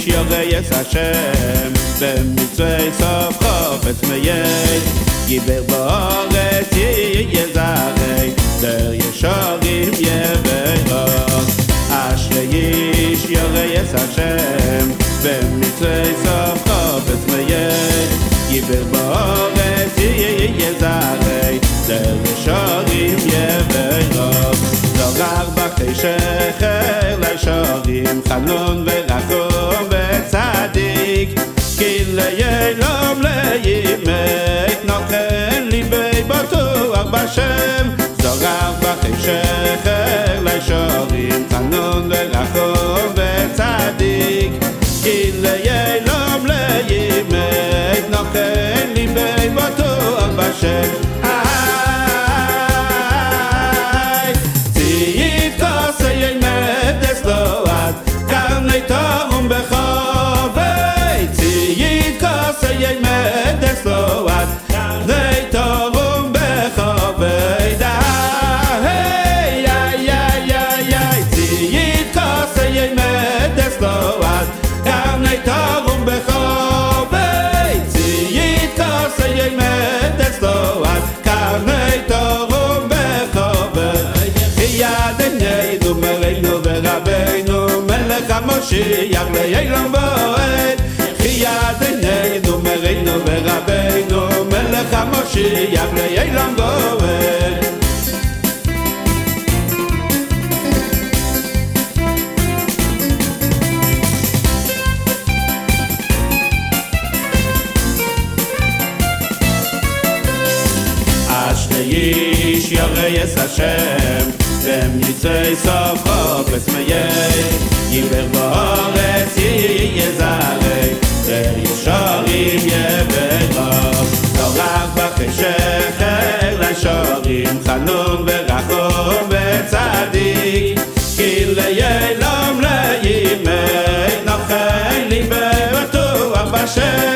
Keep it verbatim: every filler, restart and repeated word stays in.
איש ירייס השם במצרי סוף חופץ מייס גיבר באורץ יזרעי דר ישורים יברך אשרי איש ירייס השם במצרי סוף חופץ מייס גיבר באורץ יזרעי דר ישורים יברך זורר בחשך לישורים חנון ורחום וצדיק כי ליילום לימי נוחן ליבי בטוח בשם זורר בחשך לישורים חנון ורחום וצדיק כי ליילום לימי נוחן ליבי בטוח בשם Torum bechove tziyit kosei medes load nei torum bechove da hey ay ay ay ay tziyit kosei medes load nei torum bechove tziyit kosei medes load nei torum bechove yadnei du mereinu verabeinu Moshiach le'elam bo'ed Chiyadnei numereinu v'Rabbeinu Melech HaMoshiach le'elam bo'ed Ashrei ish yoreyes Hashem במצרי סוף חופץ מייס גיבר באורץ יזרעי דר ישורים יברך זורח בחשך לישורים חנון ורחום וצדיק כי ליילום לימי נוחן ליבי בטוח בשם